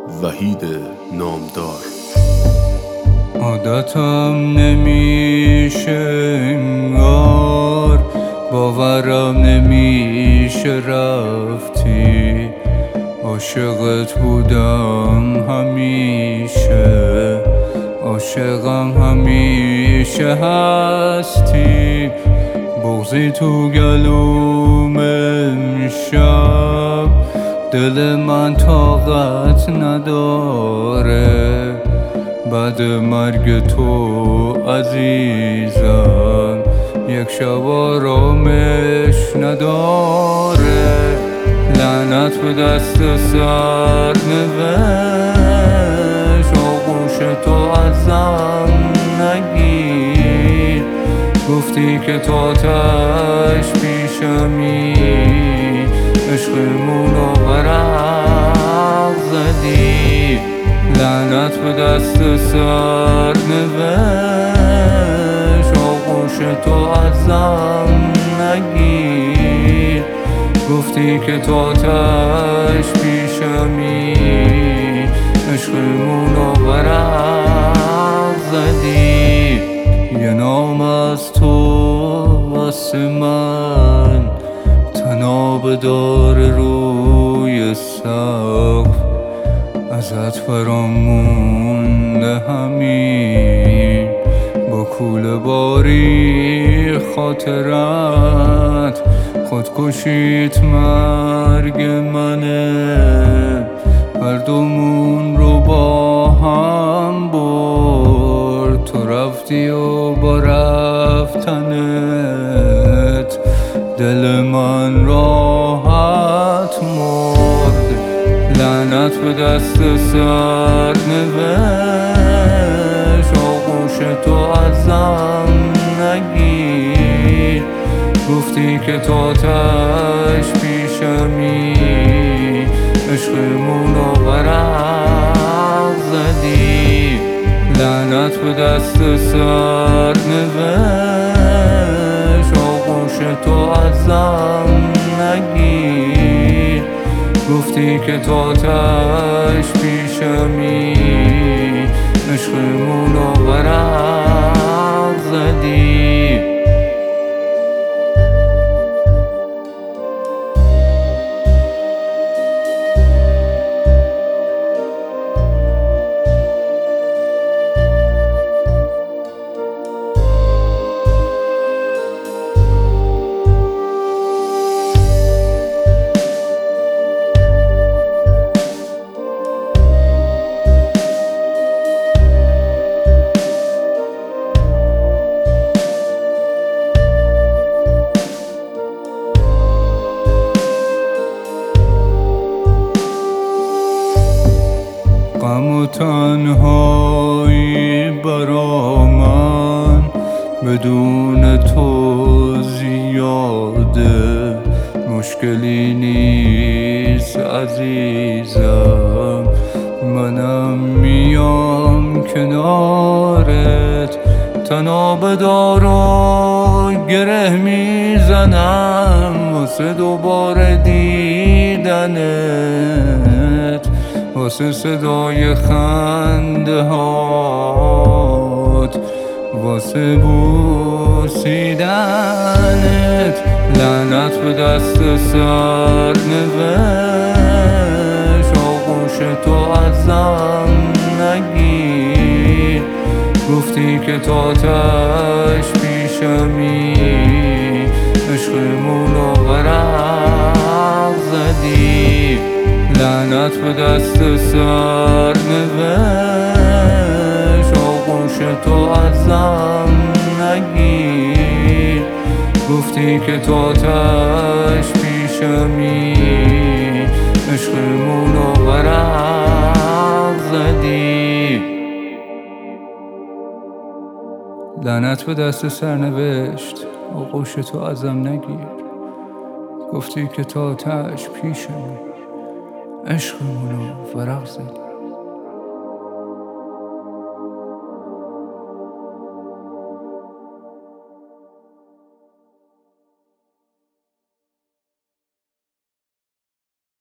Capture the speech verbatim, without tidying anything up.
وحید نامدار. عادتم نمیشه انگار، باورم نمیشه رفتی. عاشقت بودم همیشه، عاشقم همیشه هستی. بغضی تو گلوم امشب، دل من طاقت نداره. بعد مرگ تو عزیزم یک شب آرامش نداره. لعنت به دست سرنوشت، آغوش تو ازم نگیر. گفتی که تا تش پیشمی، عشقمونو ورق زدی. لعنت به دست سرنوشت، آغوش تو ازم نگیر. گفتی که تا تش پیشمی، عشقمونو ورق زدی. یه نام از تو واسه من تناب داره روی سقف. ازت برام مونده همین، با کوله باری خاطرت. خودکشیت مرگ منه، هر دومون رو با هم برد. تو رفتی و با رفتنت دل من راحت مرد. لعنت به دست سرنوشت، آغوش تو ازم نگیر. گفتی که تا تش پیشمی، عشقمونو ورق زدی. لعنت به دست سرنوشت، آغوش تو ازم نگیر. گفتی که تا تش پیشمی، عشقمونو ورق زدی. غم و تنهایی برا من بدون تو زیاده. مشکلی نیست عزیزم، منم میام کنارت. تناب دار و گره میزنم واسه دوباره دیدنت، واسه صدای خنده هات، واسه بوسیدنت. لعنت به دست سرنوشت، آغوش تو ازم نگیر. گفتی که تا تش پیشمی، عشقمونو ورق زدی. لعنت به دست سرنوشت، آغوش تو ازم نگیر. گفتی که تا تش پیشمی، عشقمونو ورق زدی. لعنت به دست سرنوشت، آغوش تو ازم نگیر. گفتی که تا تش پیشمی، عشقمونو ورق زدی.